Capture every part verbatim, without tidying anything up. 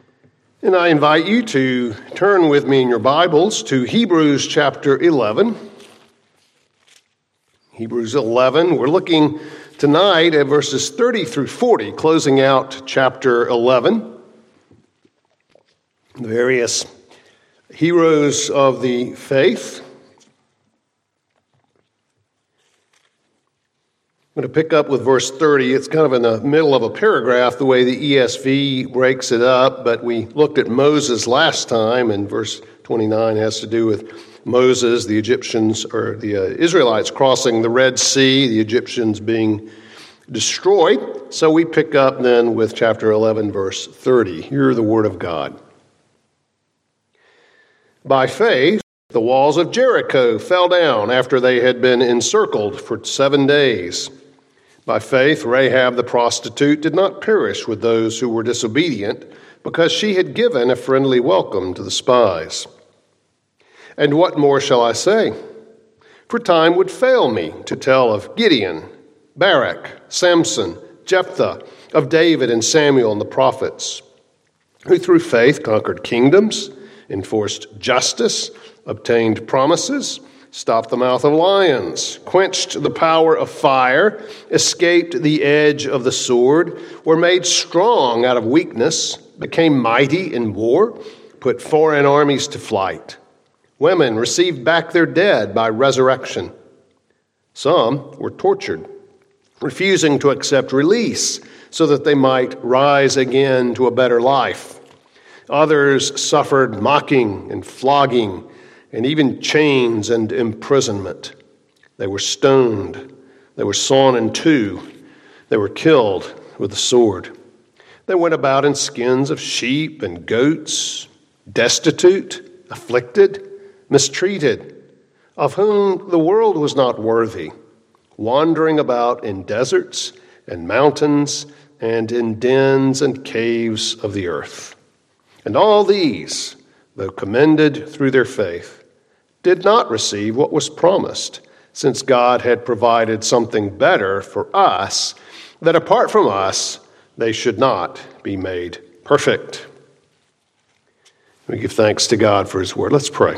And I invite you to turn with me in your Bibles to Hebrews chapter eleven. Hebrews eleven, we're looking tonight at verses thirty through forty, closing out chapter eleven. The various heroes of the faith. I'm going to pick up with verse thirty. It's kind of in the middle of a paragraph, the way the E S V breaks it up, but we looked at Moses last time, and verse twenty-nine has to do with Moses, the Egyptians, or the uh, Israelites crossing the Red Sea, the Egyptians being destroyed. So we pick up then with chapter eleven, verse thirty. Hear the word of God. By faith, the walls of Jericho fell down after they had been encircled for seven days. By faith, Rahab the prostitute did not perish with those who were disobedient, because she had given a friendly welcome to the spies. And what more shall I say? For time would fail me to tell of Gideon, Barak, Samson, Jephthah, of David and Samuel and the prophets, who through faith conquered kingdoms, enforced justice, obtained promises, stopped the mouth of lions, quenched the power of fire, escaped the edge of the sword, were made strong out of weakness, became mighty in war, put foreign armies to flight. Women received back their dead by resurrection. Some were tortured, refusing to accept release so that they might rise again to a better life. Others suffered mocking and flogging, and even chains and imprisonment. They were stoned. They were sawn in two. They were killed with the sword. They went about in skins of sheep and goats, destitute, afflicted, mistreated, of whom the world was not worthy, wandering about in deserts and mountains and in dens and caves of the earth. And all these, though commended through their faith, did not receive what was promised, since God had provided something better for us, that apart from us, they should not be made perfect. We give thanks to God for his word. Let's pray.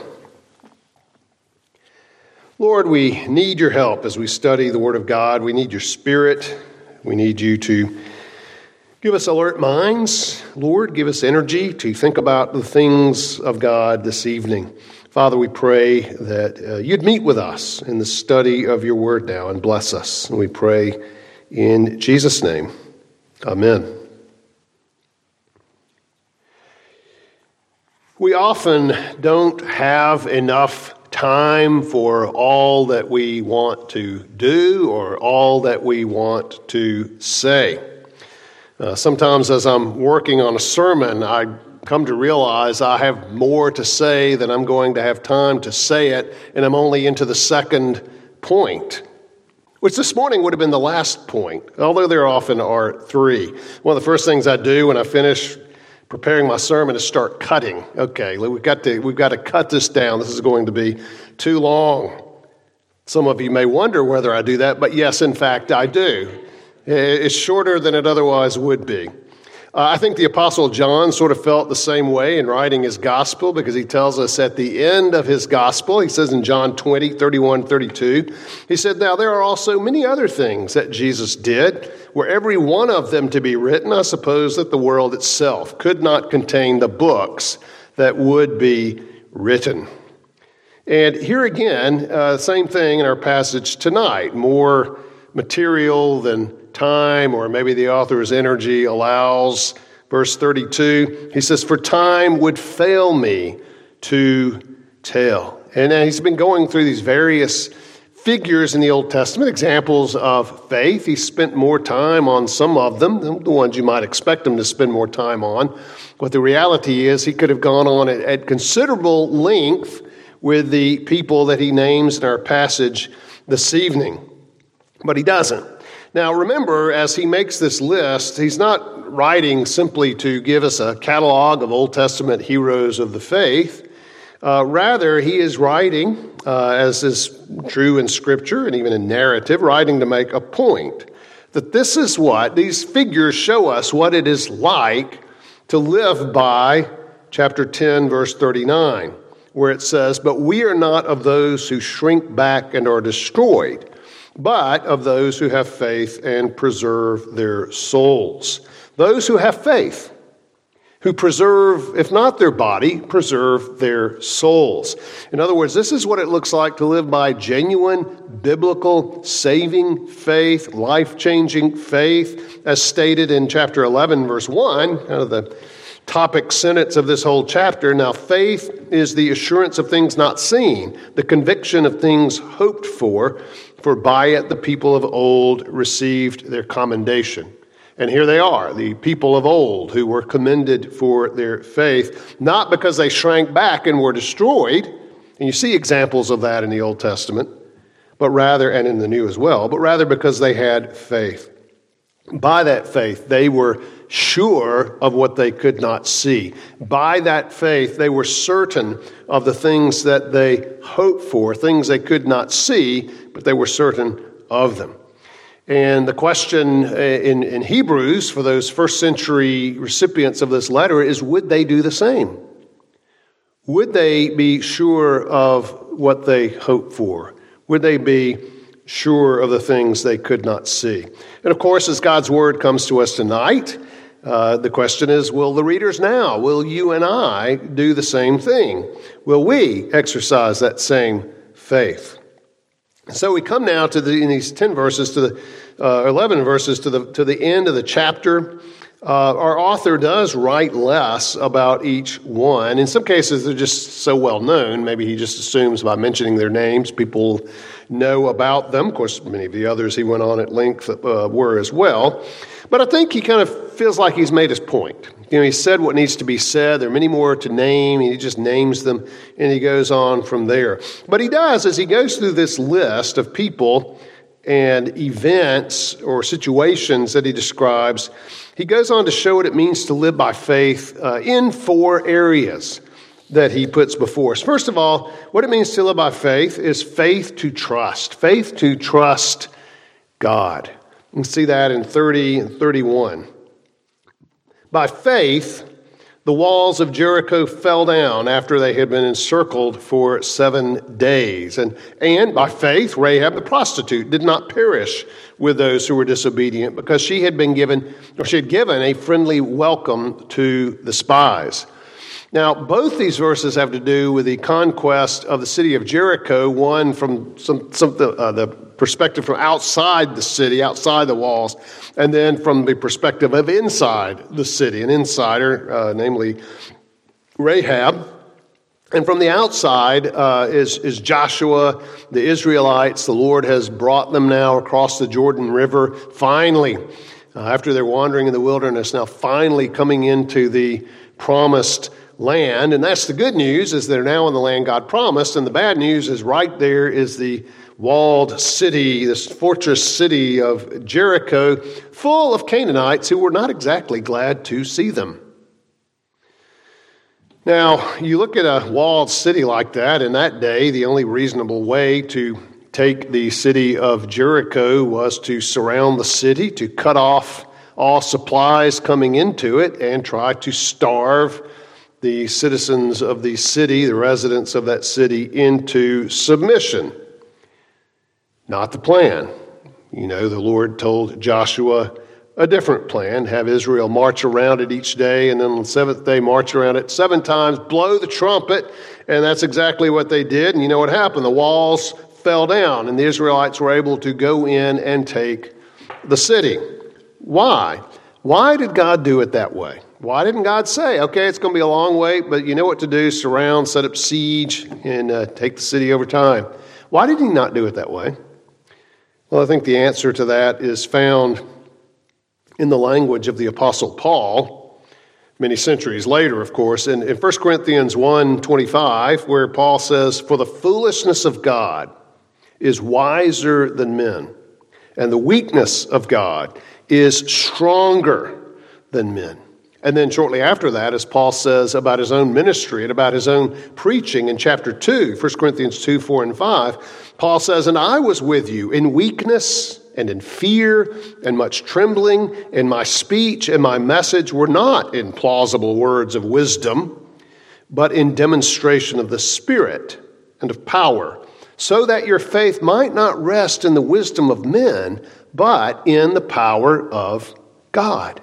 Lord, we need your help as we study the word of God. We need your spirit. We need you to give us alert minds. Lord, give us energy to think about the things of God this evening. Father, we pray that uh, you'd meet with us in the study of your word now and bless us. And we pray in Jesus' name. Amen. We often don't have enough time for all that we want to do or all that we want to say. Uh, sometimes as I'm working on a sermon, I come to realize I have more to say than I'm going to have time to say it, and I'm only into the second point, which this morning would have been the last point, although there often are three. One of the first things I do when I finish preparing my sermon is start cutting. Okay, we've got to, we've got to cut this down. This is going to be too long. Some of you may wonder whether I do that, but yes, in fact, I do. It's shorter than it otherwise would be. Uh, I think the Apostle John sort of felt the same way in writing his gospel, because he tells us at the end of his gospel, he says in John twenty, thirty-one, thirty-two, he said, "Now there are also many other things that Jesus did, were every one of them to be written, I suppose that the world itself could not contain the books that would be written." And here again, uh, same thing in our passage tonight, more material than time, or maybe the author's energy allows. Verse thirty-two, he says, "For time would fail me to tell." And he's been going through these various figures in the Old Testament, examples of faith. He spent more time on some of them, the ones you might expect him to spend more time on. But the reality is he could have gone on at, at considerable length with the people that he names in our passage this evening. But he doesn't. Now, remember, as he makes this list, he's not writing simply to give us a catalog of Old Testament heroes of the faith. Uh, rather, he is writing, uh, as is true in Scripture and even in narrative, writing to make a point. That this is what, these figures show us what it is like to live by chapter ten, verse thirty-nine, where it says, "But we are not of those who shrink back and are destroyed, but of those who have faith and preserve their souls." Those who have faith, who preserve, if not their body, preserve their souls. In other words, this is what it looks like to live by genuine, biblical, saving faith, life-changing faith, as stated in chapter eleven, verse one, kind of the topic sentence of this whole chapter. Now, faith is the assurance of things not seen, the conviction of things hoped for, for by it the people of old received their commendation. And here they are, the people of old who were commended for their faith, not because they shrank back and were destroyed, and you see examples of that in the Old Testament, but rather, and in the New as well, but rather because they had faith. By that faith, they were sure of what they could not see. By that faith, they were certain of the things that they hoped for, things they could not see, but they were certain of them. And the question in, in Hebrews for those first century recipients of this letter is, would they do the same? Would they be sure of what they hope for? Would they be sure of the things they could not see? And of course, as God's word comes to us tonight, uh, the question is, will the readers now, will you and I do the same thing? Will we exercise that same faith? So we come now to the, in these ten verses, to the uh, eleven verses, to the to the end of the chapter. Uh, our author does write less about each one. In some cases, they're just so well known. Maybe he just assumes by mentioning their names, people know about them. Of course, many of the others he went on at length uh, were as well. But I think he kind of feels like he's made his point. You know, he said what needs to be said. There are many more to name. He just names them, and he goes on from there. But he does, as he goes through this list of people and events or situations that he describes, he goes on to show what it means to live by faith uh, in four areas that he puts before us. First of all, what it means to live by faith is faith to trust. Faith to trust God. You can see that in thirty and thirty-one. By faith, the walls of Jericho fell down after they had been encircled for seven days. And, and by faith, Rahab the prostitute did not perish with those who were disobedient, because she had been given, or she had given a friendly welcome to the spies. Now, both these verses have to do with the conquest of the city of Jericho, one from some, some uh, the perspective from outside the city, outside the walls, and then from the perspective of inside the city, an insider, uh, namely Rahab. And from the outside uh, is, is Joshua, the Israelites. The Lord has brought them now across the Jordan River, finally, uh, after they're wandering in the wilderness, now finally coming into the promised land. And that's the good news, is they're now in the land God promised. And the bad news is right there is the walled city, this fortress city of Jericho, full of Canaanites who were not exactly glad to see them. Now, you look at a walled city like that, in that day, the only reasonable way to take the city of Jericho was to surround the city, to cut off all supplies coming into it, and try to starve the citizens of the city, the residents of that city, into submission. Not the plan. You know, the Lord told Joshua a different plan, have Israel march around it each day, and then on the seventh day march around it seven times, blow the trumpet, and that's exactly what they did. And you know what happened? The walls fell down, and the Israelites were able to go in and take the city. Why? Why did God do it that way? Why didn't God say, okay, it's going to be a long wait, but you know what to do, surround, set up siege, and uh, take the city over time? Why did he not do it that way? Well, I think the answer to that is found in the language of the Apostle Paul, many centuries later, of course, in, in First Corinthians one twenty-five, where Paul says, "For the foolishness of God is wiser than men, and the weakness of God is stronger than men." And then shortly after that, as Paul says about his own ministry and about his own preaching in chapter two, First Corinthians two, four, and five, Paul says, "And I was with you in weakness and in fear and much trembling, and my speech and my message were not in plausible words of wisdom, but in demonstration of the Spirit and of power, so that your faith might not rest in the wisdom of men, but in the power of God.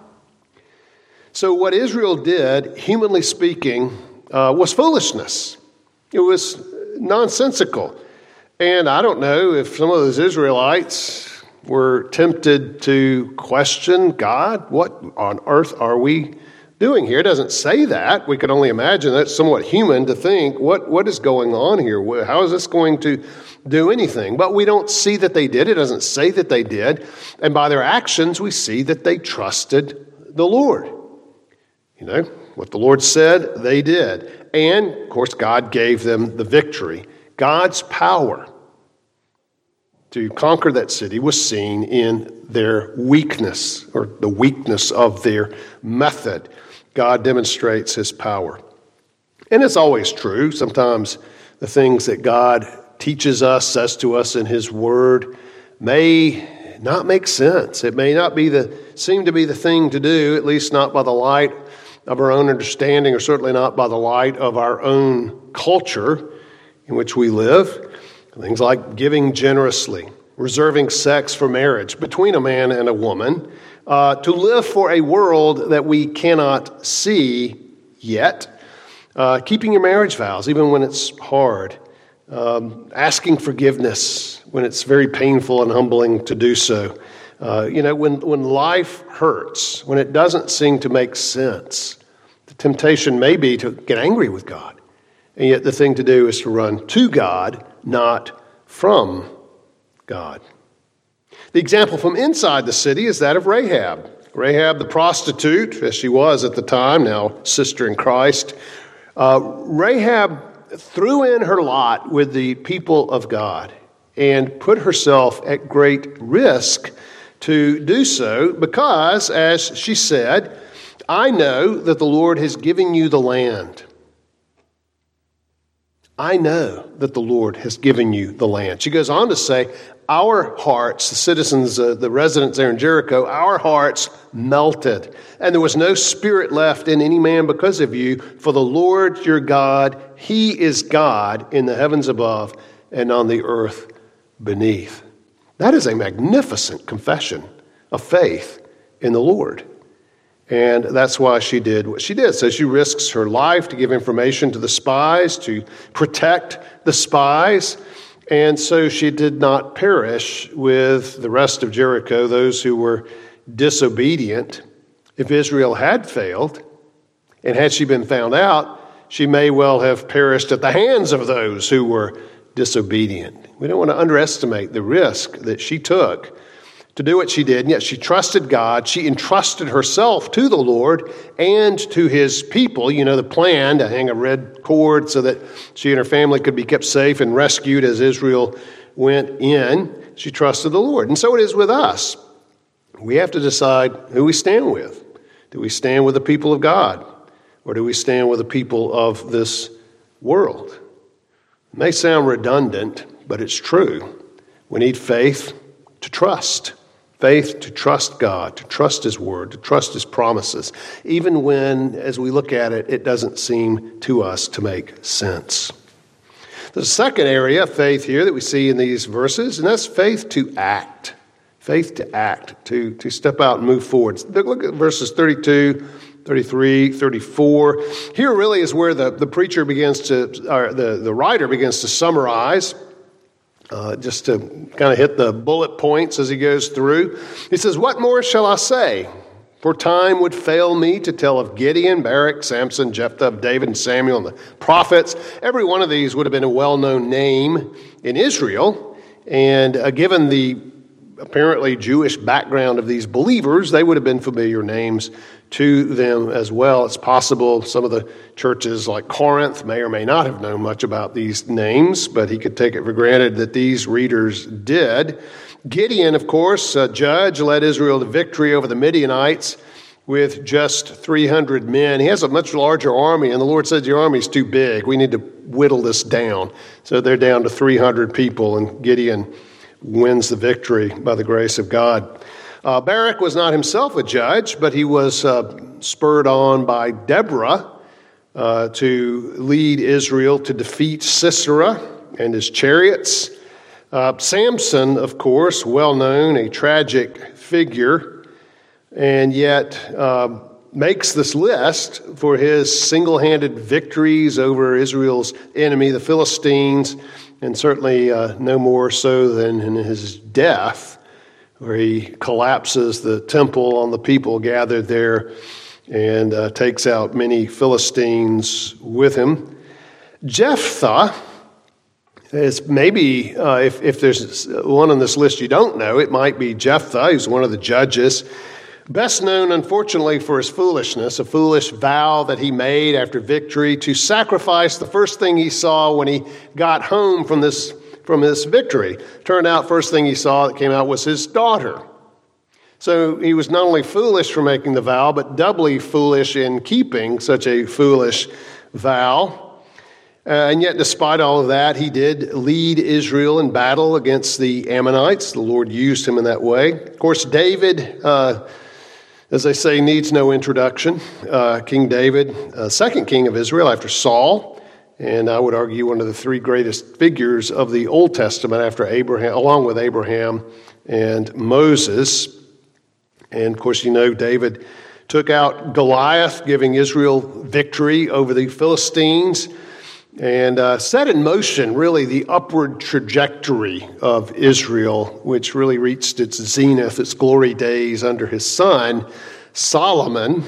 So what Israel did, humanly speaking, uh, was foolishness. It was nonsensical. And I don't know if some of those Israelites were tempted to question God. What on earth are we doing here? It doesn't say that. We can only imagine that's somewhat human to think, what, what is going on here? How is this going to do anything? But we don't see that they did. It doesn't say that they did. And by their actions, we see that they trusted the Lord. You know, what the Lord said, they did. And, of course, God gave them the victory. God's power to conquer that city was seen in their weakness, or the weakness of their method. God demonstrates his power. And it's always true. Sometimes the things that God teaches us, says to us in his word, may not make sense. It may not be the seem to be the thing to do, at least not by the light of our own understanding, or certainly not by the light of our own culture in which we live. Things like giving generously, reserving sex for marriage between a man and a woman, uh, to live for a world that we cannot see yet, uh, keeping your marriage vows even when it's hard, um, asking forgiveness when it's very painful and humbling to do so. Uh, you know, when, when life hurts, when it doesn't seem to make sense, the temptation may be to get angry with God. And yet the thing to do is to run to God, not from God. The example from inside the city is that of Rahab. Rahab the prostitute, as she was at the time, now sister in Christ. Uh, Rahab threw in her lot with the people of God and put herself at great risk to do so because, as she said, I know that the Lord has given you the land. I know that the Lord has given you the land. She goes on to say, our hearts, the citizens, uh, the residents there in Jericho, our hearts melted, and there was no spirit left in any man because of you. For the Lord your God, he is God in the heavens above and on the earth beneath. That is a magnificent confession of faith in the Lord. And that's why she did what she did. So she risks her life to give information to the spies, to protect the spies. And so she did not perish with the rest of Jericho, those who were disobedient. If Israel had failed, and had she been found out, she may well have perished at the hands of those who were disobedient. We don't want to underestimate the risk that she took to do what she did, and yet she trusted God. She entrusted herself to the Lord and to his people. You know, the plan to hang a red cord so that she and her family could be kept safe and rescued as Israel went in. She trusted the Lord. And so it is with us. We have to decide who we stand with. Do we stand with the people of God, or do we stand with the people of this world? It may sound redundant, but it's true. We need faith to trust. Faith to trust God, to trust his word, to trust his promises, even when, as we look at it, it doesn't seem to us to make sense. There's a second area of faith here that we see in these verses, and that's faith to act. Faith to act, to, to step out and move forward. Look at verses thirty-two, thirty-three, thirty-four. Here really is where the, the preacher begins to, or the, the writer begins to summarize. Uh, just to kind of hit the bullet points as he goes through. He says, what more shall I say? For time would fail me to tell of Gideon, Barak, Samson, Jephthah, of David and Samuel and the prophets. Every one of these would have been a well-known name in Israel. And uh, given the apparently Jewish background of these believers, they would have been familiar names to them as well. It's possible some of the churches like Corinth may or may not have known much about these names, but he could take it for granted that these readers did. Gideon, of course, a judge, led Israel to victory over the Midianites with just three hundred men. He has a much larger army, and the Lord said, your army's too big. We need to whittle this down. So they're down to three hundred people, and Gideon wins the victory by the grace of God. Uh, Barak was not himself a judge, but he was uh, spurred on by Deborah uh, to lead Israel to defeat Sisera and his chariots. Uh, Samson, of course, well known, a tragic figure, and yet uh, makes this list for his single-handed victories over Israel's enemy, the Philistines, and certainly uh, no more so than in his death, where he collapses the temple on the people gathered there and uh, takes out many Philistines with him. Jephthah is maybe, uh, if, if there's one on this list you don't know, it might be Jephthah. He's one of the judges. Best known, unfortunately, for his foolishness, a foolish vow that he made after victory to sacrifice the first thing he saw when he got home from this, from this victory. Turned out, first thing he saw that came out was his daughter. So he was not only foolish for making the vow, but doubly foolish in keeping such a foolish vow. Uh, and yet, despite all of that, he did lead Israel in battle against the Ammonites. The Lord used him in that way. Of course, David, uh, as they say, needs no introduction. Uh, king David, uh, second king of Israel after Saul, and I would argue one of the three greatest figures of the Old Testament after Abraham, along with Abraham and Moses. And of course, you know, David took out Goliath, giving Israel victory over the Philistines, and uh, set in motion, really, the upward trajectory of Israel, which really reached its zenith, its glory days under his son, Solomon,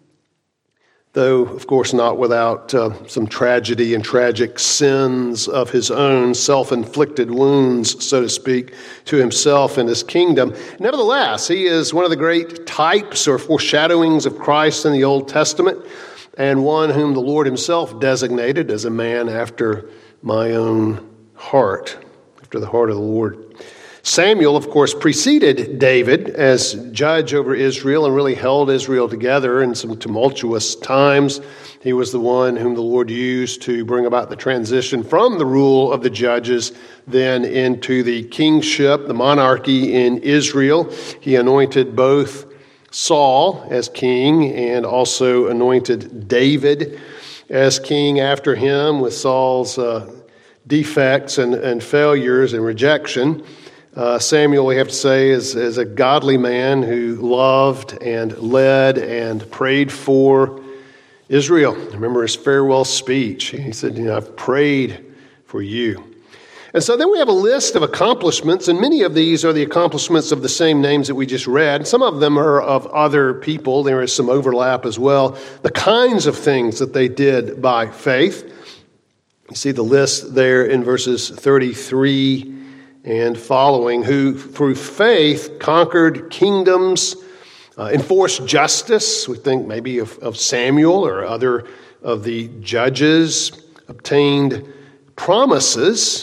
though, of course, not without uh, some tragedy and tragic sins of his own, self-inflicted wounds, so to speak, to himself and his kingdom. Nevertheless, he is one of the great types or foreshadowings of Christ in the Old Testament, and one whom the Lord himself designated as a man after my own heart, after the heart of the Lord. Samuel, of course, preceded David as judge over Israel and really held Israel together in some tumultuous times. He was the one whom the Lord used to bring about the transition from the rule of the judges then into the kingship, the monarchy in Israel. He anointed both Saul as king and also anointed David as king after him with Saul's uh, defects and, and failures and rejection. Uh, Samuel, we have to say, is, is a godly man who loved and led and prayed for Israel. Remember his farewell speech. He said, you know, I've prayed for you. And so then we have a list of accomplishments, and many of these are the accomplishments of the same names that we just read. Some of them are of other people. There is some overlap as well. The kinds of things that they did by faith. You see the list there in verses thirty-three and following, who through faith conquered kingdoms, uh, enforced justice. We think maybe of, of Samuel or other of the judges, obtained promises.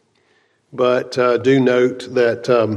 But uh, do note that, um,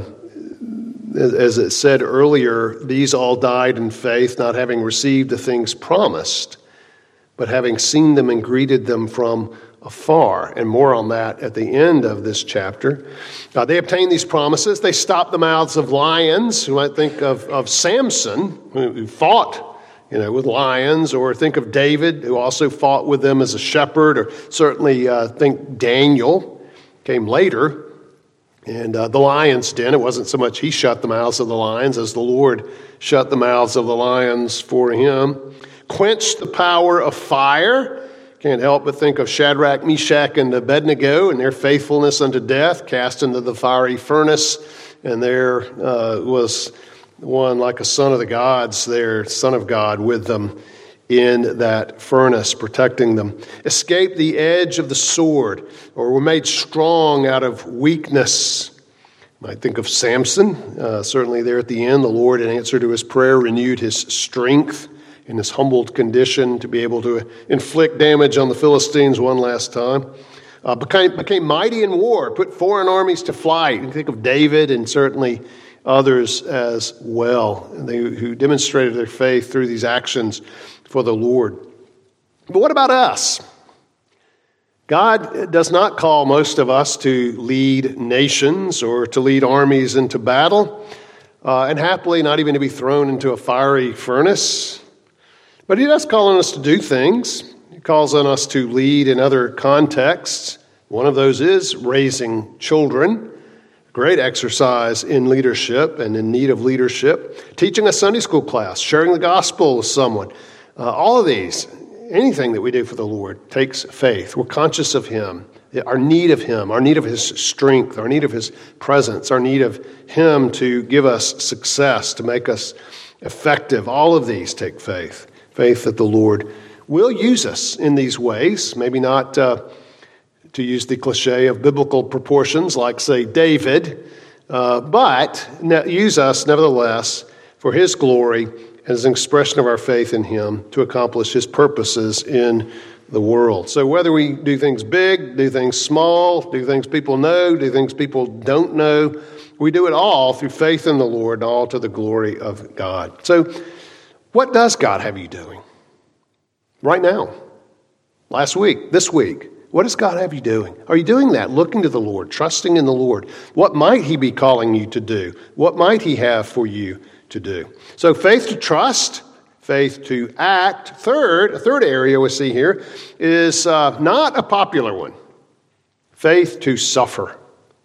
as it said earlier, these all died in faith, not having received the things promised, but having seen them and greeted them from afar. And more on that at the end of this chapter. Uh, they obtained these promises. They stopped the mouths of lions. You might think of, of Samson, who fought you know, with lions, or think of David, who also fought with them as a shepherd, or certainly uh, think Daniel came later. And uh, the lion's den, it wasn't so much he shut the mouths of the lions as the Lord shut the mouths of the lions for him. Quenched the power of fire. Can't help but think of Shadrach, Meshach, and Abednego and their faithfulness unto death, cast into the fiery furnace. And there uh, was one like a son of the gods there, son of God, with them in that furnace, protecting them. Escaped the edge of the sword, or were made strong out of weakness. You might think of Samson. Uh, certainly there at the end, the Lord, in answer to his prayer, renewed his strength in his humbled condition to be able to inflict damage on the Philistines one last time. Uh, became, became mighty in war, put foreign armies to flight. You think of David and certainly others as well, they, who demonstrated their faith through these actions for the Lord. But what about us? God does not call most of us to lead nations or to lead armies into battle, uh, and happily not even to be thrown into a fiery furnace. But he does call on us to do things. He calls on us to lead in other contexts. One of those is raising children, great exercise in leadership and in need of leadership. Teaching a Sunday school class, sharing the gospel with someone. Uh, all of these, anything that we do for the Lord takes faith. We're conscious of Him, our need of Him, our need of His strength, our need of His presence, our need of Him to give us success, to make us effective. All of these take faith. Faith that the Lord will use us in these ways, maybe not uh, to use the cliche of biblical proportions like, say, David, uh, but ne- use us nevertheless for His glory as an expression of our faith in Him to accomplish His purposes in the world. So whether we do things big, do things small, do things people know, do things people don't know, we do it all through faith in the Lord, all to the glory of God. So what does God have you doing right now, last week, this week? What does God have you doing? Are you doing that, looking to the Lord, trusting in the Lord? What might He be calling you to do? What might He have for you to do? So faith to trust, faith to act. Third, a third area we see here is uh, not a popular one. Faith to suffer.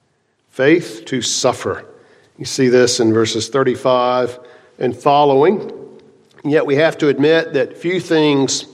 Faith to suffer. You see this in verses thirty-five and following. Yet we have to admit that few things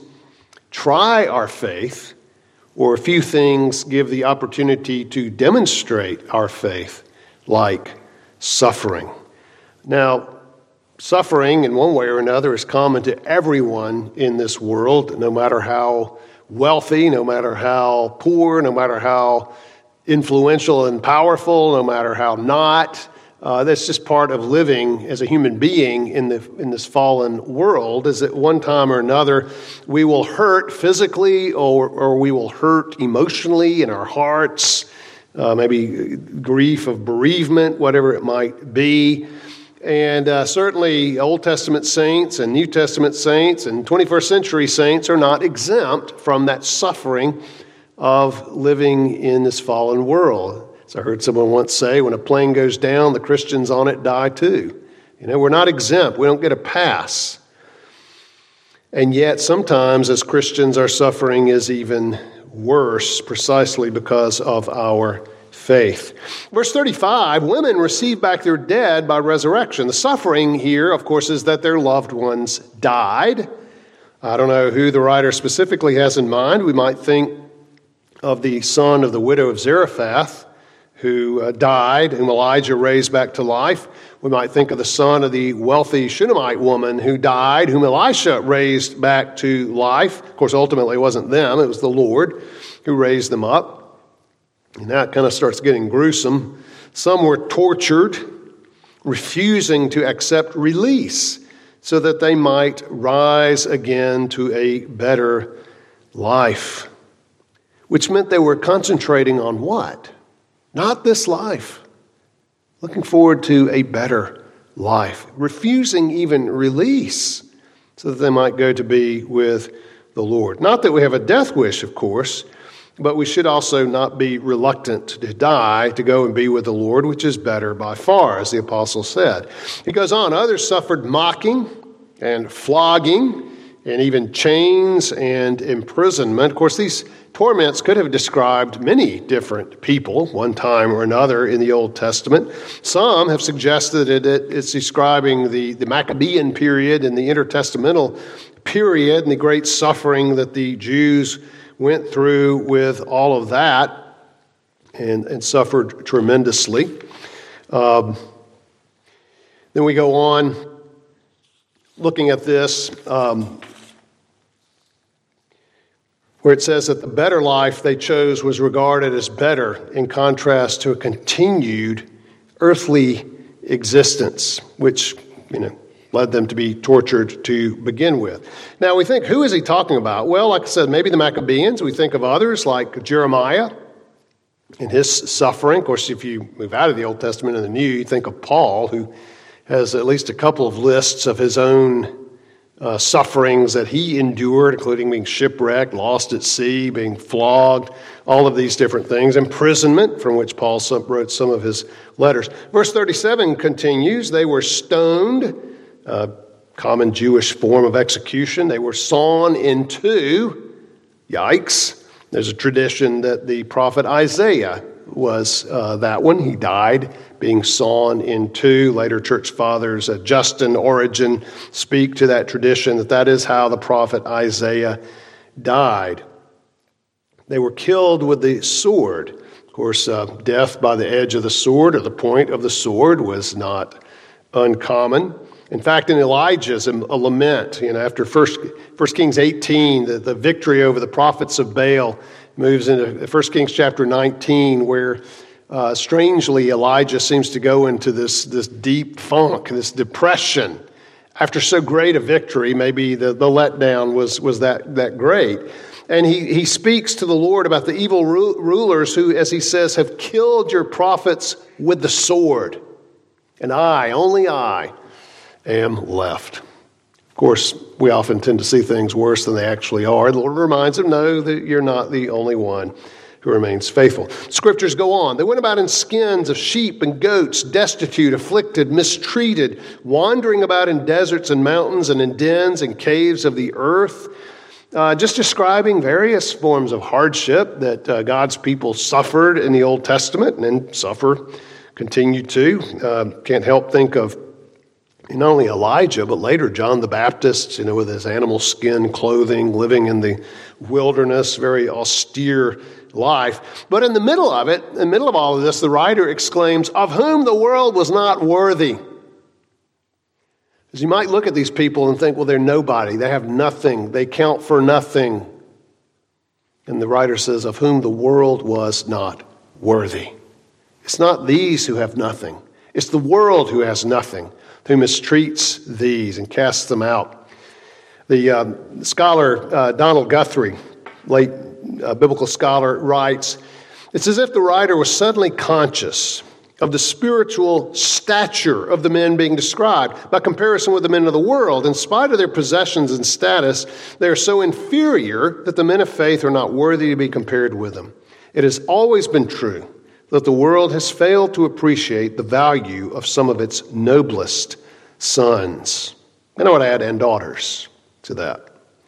try our faith, or few things give the opportunity to demonstrate our faith like suffering. Now, suffering in one way or another is common to everyone in this world, no matter how wealthy, no matter how poor, no matter how influential and powerful, no matter how not. Uh, that's just part of living as a human being in the in this fallen world, is at one time or another we will hurt physically or, or we will hurt emotionally in our hearts, uh, maybe grief of bereavement, whatever it might be. And uh, certainly Old Testament saints and New Testament saints and twenty-first century saints are not exempt from that suffering of living in this fallen world. So I heard someone once say, when a plane goes down, the Christians on it die too. You know, we're not exempt. We don't get a pass. And yet sometimes as Christians, our suffering is even worse precisely because of our faith. Verse thirty-five, women receive back their dead by resurrection. The suffering here, of course, is that their loved ones died. I don't know who the writer specifically has in mind. We might think of the son of the widow of Zarephath, who uh, died, whom Elijah raised back to life. We might think of the son of the wealthy Shunammite woman who died, whom Elisha raised back to life. Of course, ultimately it wasn't them, it was the Lord who raised them up. And that kind of starts getting gruesome. Some were tortured, refusing to accept release so that they might rise again to a better life, which meant they were concentrating on what? Not this life. Looking forward to a better life. Refusing even release so that they might go to be with the Lord. Not that we have a death wish, of course, but we should also not be reluctant to die to go and be with the Lord, which is better by far, as the apostle said. He goes on, others suffered mocking and flogging and even chains and imprisonment. Of course, these torments could have described many different people, one time or another in the Old Testament. Some have suggested that it's describing the, the Maccabean period and the intertestamental period and the great suffering that the Jews went through with all of that and, and suffered tremendously. Um, then we go on looking at this, um, where it says that the better life they chose was regarded as better in contrast to a continued earthly existence, which, you know, led them to be tortured to begin with. Now we think, who is he talking about? Well, like I said, maybe the Maccabeans. We think of others like Jeremiah and his suffering. Of course, if you move out of the Old Testament and the New, you think of Paul, who has at least a couple of lists of his own uh, sufferings that he endured, including being shipwrecked, lost at sea, being flogged, all of these different things. Imprisonment, from which Paul wrote some of his letters. Verse thirty-seven continues, they were stoned, uh, common Jewish form of execution. They were sawn in two. Yikes. There's a tradition that the prophet Isaiah was uh, that one. He died being sawn in two. Later church fathers, uh, Justin, Origen, speak to that tradition, that that is how the prophet Isaiah died. They were killed with the sword. Of course, uh, death by the edge of the sword or the point of the sword was not uncommon. In fact, in Elijah's a lament, you know, after First Kings eighteen, the, the victory over the prophets of Baal moves into First Kings chapter nineteen, where uh, strangely Elijah seems to go into this, this deep funk, this depression. After so great a victory, maybe the, the letdown was, was that, that great. And he, he speaks to the Lord about the evil ru- rulers who, as he says, have killed your prophets with the sword. And I, only I, am left. Of course, we often tend to see things worse than they actually are. The Lord reminds them, no, that you're not the only one who remains faithful. Scriptures go on. They went about in skins of sheep and goats, destitute, afflicted, mistreated, wandering about in deserts and mountains and in dens and caves of the earth. Uh, just describing various forms of hardship that uh, God's people suffered in the Old Testament and suffer, continue to. Uh, can't help think of not only Elijah, but later John the Baptist, you know, with his animal skin clothing, living in the wilderness, very austere life. But in the middle of it, in the middle of all of this, the writer exclaims, of whom the world was not worthy. Because you might look at these people and think, well, they're nobody. They have nothing. They count for nothing. And the writer says, of whom the world was not worthy. It's not these who have nothing. It's the world who has nothing, who mistreats these and casts them out. The uh, scholar uh, Donald Guthrie, late uh, biblical scholar, writes, it's as if the writer was suddenly conscious of the spiritual stature of the men being described by comparison with the men of the world. In spite of their possessions and status, they are so inferior that the men of faith are not worthy to be compared with them. It has always been true that the world has failed to appreciate the value of some of its noblest sons. And I would add, and daughters to that.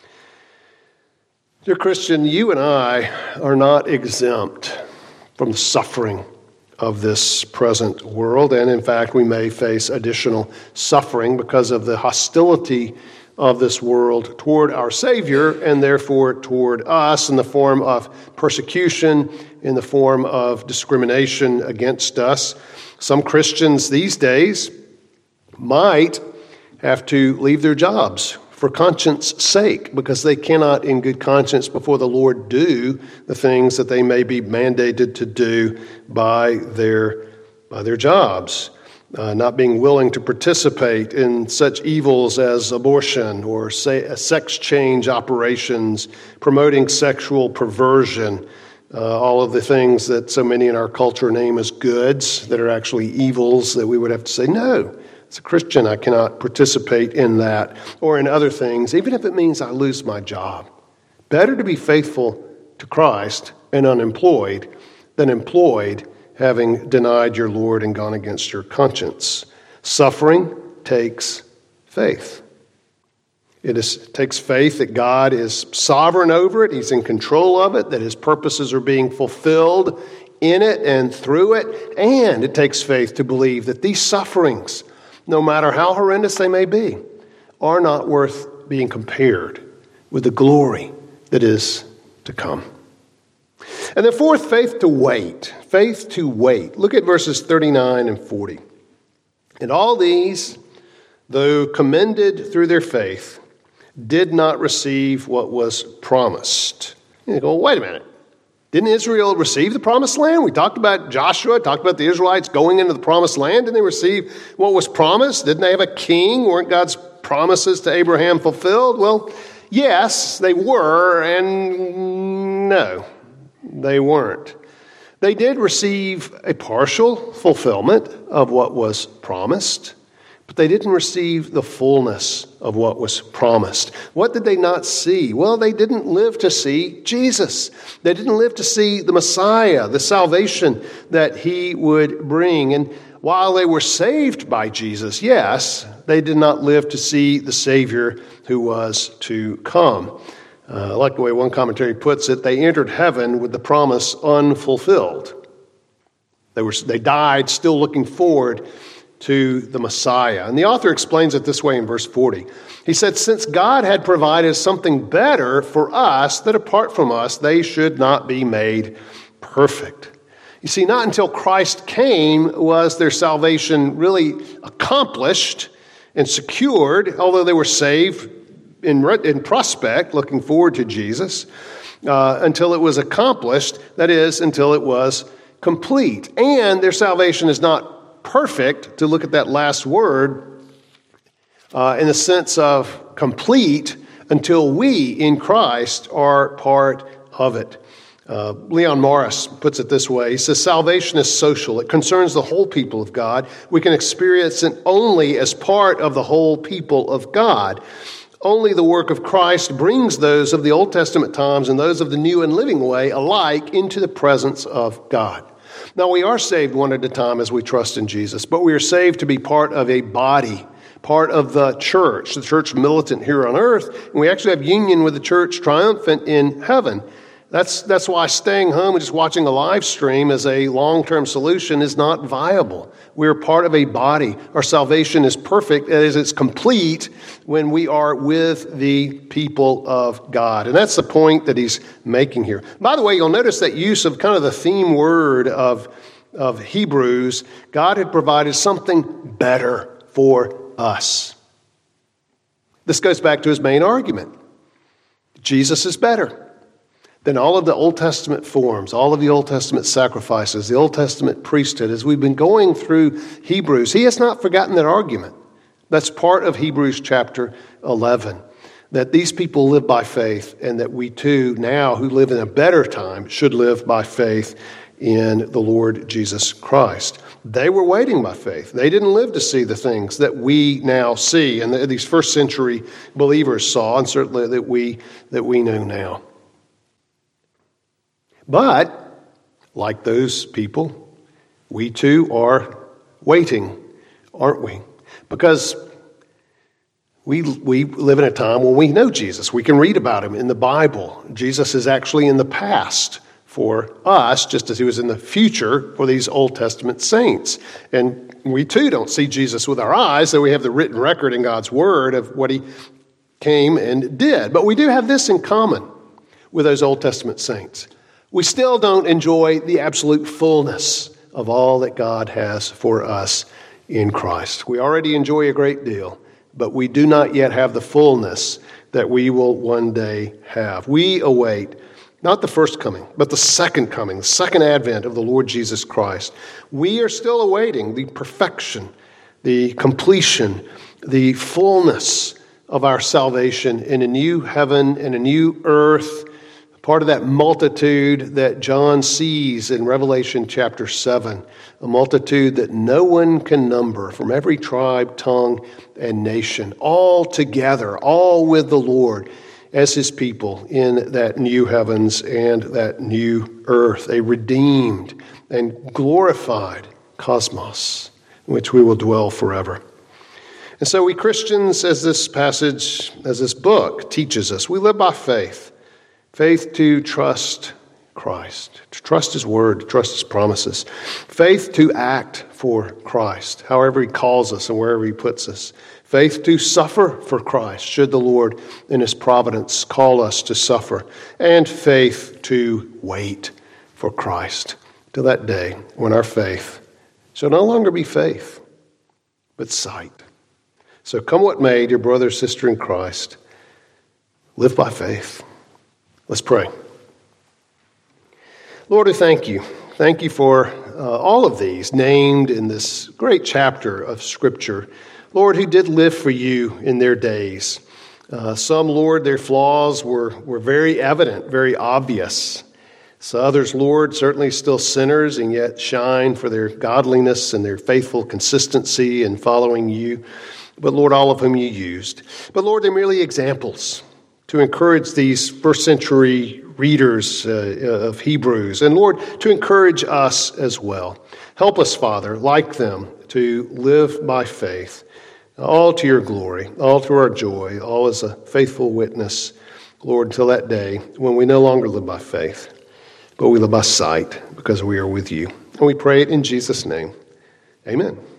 Dear Christian, you and I are not exempt from the suffering of this present world. And in fact, we may face additional suffering because of the hostility of this world toward our Savior and therefore toward us in the form of persecution, in the form of discrimination against us. Some Christians these days might have to leave their jobs for conscience sake because they cannot in good conscience before the Lord do the things that they may be mandated to do by their, by their jobs. Uh, not being willing to participate in such evils as abortion or say, sex change operations, promoting sexual perversion, uh, all of the things that so many in our culture name as goods that are actually evils that we would have to say, no, as a Christian I cannot participate in that or in other things, even if it means I lose my job. Better to be faithful to Christ and unemployed than employed having denied your Lord and gone against your conscience. Suffering takes faith. It is, takes faith that God is sovereign over it, He's in control of it, that His purposes are being fulfilled in it and through it, and it takes faith to believe that these sufferings, no matter how horrendous they may be, are not worth being compared with the glory that is to come. And then fourth, faith to wait. Faith to wait. Look at verses thirty-nine and forty. And all these, though commended through their faith, did not receive what was promised. And you go, wait a minute. Didn't Israel receive the promised land? We talked about Joshua, talked about the Israelites going into the promised land. Didn't they receive what was promised? Didn't they have a king? Weren't God's promises to Abraham fulfilled? Well, yes, they were, and no. They weren't. They did receive a partial fulfillment of what was promised, but they didn't receive the fullness of what was promised. What did they not see? Well, they didn't live to see Jesus. They didn't live to see the Messiah, the salvation that he would bring. And while they were saved by Jesus, yes, they did not live to see the Savior who was to come. Uh, I like the way one commentary puts it, they entered heaven with the promise unfulfilled. They were they died still looking forward to the Messiah. And the author explains it this way in verse forty. He said, since God had provided something better for us, that apart from us, they should not be made perfect. You see, not until Christ came was their salvation really accomplished and secured, although they were saved in, in prospect, looking forward to Jesus, uh, until it was accomplished, that is, until it was complete. And their salvation is not perfect, to look at that last word, uh, in the sense of complete, until we in Christ are part of it. Uh, Leon Morris puts it this way. He says, salvation is social. It concerns the whole people of God. We can experience it only as part of the whole people of God. Only the work of Christ brings those of the Old Testament times and those of the new and living way alike into the presence of God. Now, we are saved one at a time as we trust in Jesus, but we are saved to be part of a body, part of the church, the church militant here on earth, and we actually have union with the church triumphant in heaven. That's that's why staying home and just watching a live stream as a long-term solution is not viable. We're part of a body. Our salvation is perfect, as it's complete when we are with the people of God. And that's the point that he's making here. By the way, you'll notice that use of kind of the theme word of, of Hebrews. God had provided something better for us. This goes back to his main argument. Jesus is better than all of the Old Testament forms, all of the Old Testament sacrifices, the Old Testament priesthood. As we've been going through Hebrews, he has not forgotten that argument. That's part of Hebrews chapter eleven, that these people live by faith, and that we too, now who live in a better time, should live by faith in the Lord Jesus Christ. They were waiting by faith. They didn't live to see the things that we now see, and that these first century believers saw, and certainly that we that we know now. But, like those people, we too are waiting, aren't we? Because we we live in a time when we know Jesus. We can read about him in the Bible. Jesus is actually in the past for us, just as he was in the future for these Old Testament saints. And we too don't see Jesus with our eyes, though we have the written record in God's Word of what he came and did. But we do have this in common with those Old Testament saints. We still don't enjoy the absolute fullness of all that God has for us in Christ. We already enjoy a great deal, but we do not yet have the fullness that we will one day have. We await not the first coming, but the second coming, the second advent of the Lord Jesus Christ. We are still awaiting the perfection, the completion, the fullness of our salvation in a new heaven and a new earth, part of that multitude that John sees in Revelation chapter seven, a multitude that no one can number, from every tribe, tongue, and nation, all together, all with the Lord as his people in that new heavens and that new earth, a redeemed and glorified cosmos in which we will dwell forever. And so we Christians, as this passage, as this book teaches us, we live by faith. Faith to trust Christ, to trust his word, to trust his promises. Faith to act for Christ, however he calls us and wherever he puts us. Faith to suffer for Christ, should the Lord in his providence call us to suffer. And faith to wait for Christ till that day when our faith shall no longer be faith, but sight. So come what may, dear brother, sister in Christ, live by faith. Let's pray. Lord, we thank you. Thank you for uh, all of these named in this great chapter of Scripture. Lord, who did live for you in their days. Uh, some, Lord, their flaws were, were very evident, very obvious. So others, Lord, certainly still sinners and yet shine for their godliness and their faithful consistency in following you. but Lord, all of whom you used. But Lord, they're merely examples to encourage these first century readers uh, of Hebrews. And Lord, to encourage us as well. Help us, Father, like them, to live by faith, all to your glory, all to our joy, all as a faithful witness, Lord, until that day when we no longer live by faith, but we live by sight because we are with you. And we pray it in Jesus' name. Amen.